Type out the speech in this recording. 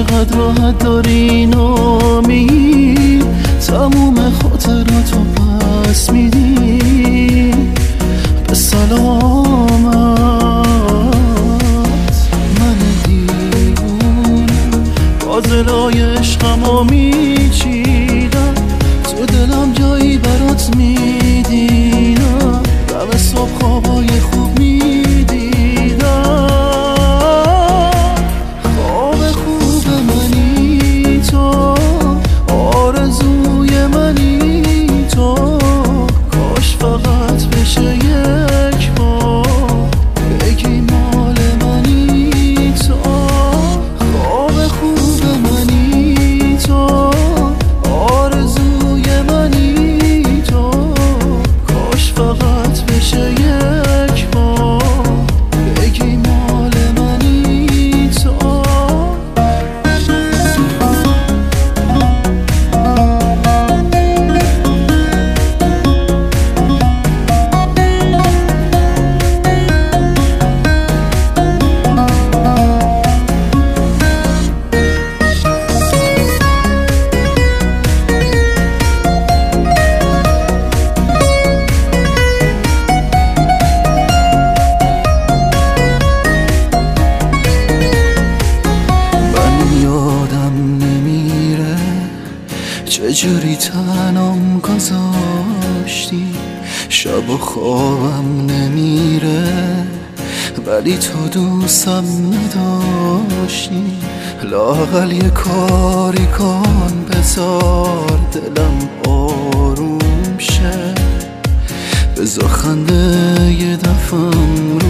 چقدر راحت داری نامی، تموم خاطراتو پس میدی به سلامت. من دیوون با دلای عشقمو میچیدم، تو دلم جایی برات میدینم، دم صبح خوابای خوب میدیدم. خواب خوب منی تو، آرزوی منی تو، کاش فقط بشه یک بار بگی مال منی تو. خواب خوب منی تو، آرزوی منی تو، کاش فقط بشه یک بار بگی مال منی تو. چجوری تنم گذاشتی، شب و خوابم نمیره، ولی تو دوستم نداشتی. لااقل یه کاری کن بذار دلم آروم شه، بذار خنده یه دفعم